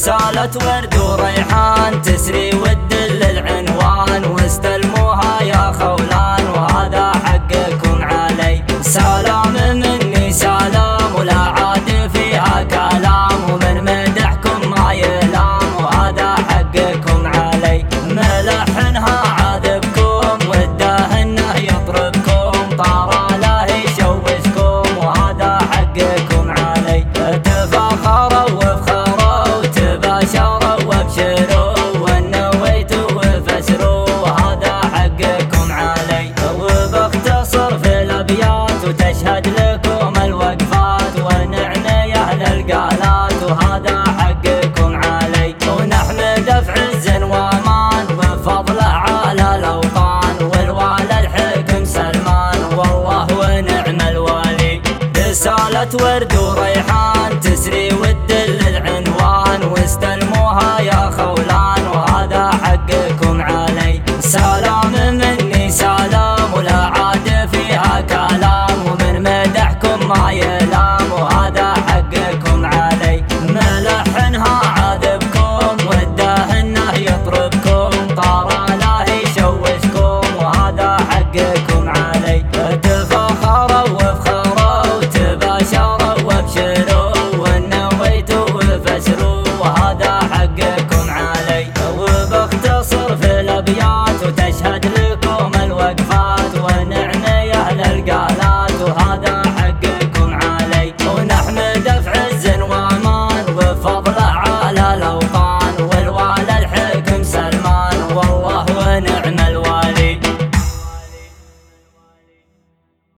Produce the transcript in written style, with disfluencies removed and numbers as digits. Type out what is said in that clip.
رسالة ورد وريحان تسري وتدل العنوان، واستلموها يا خولان وهذا حقكم علي. سلام مني سلام ولا عاد فيها كلام، ومن مدحكم ما يلام وهذا حقكم علي. ملحنها عذبكم وده انه يطربكم، طار له يشوشكم وهذا حقكم علي. تفاخروا وفخروا وتباشروا وابشروا، ونويتوا وفسروا وهذا حقكم علي. وباختصر في الابيات وتشهد لكم الوقفات، ونعني اهل القالات وهذا حقكم علي. ونحمد في عز وامان وفضله على الاوطان، والوالي الحكم سلمان والله ونعم الوالي. رسالة ورد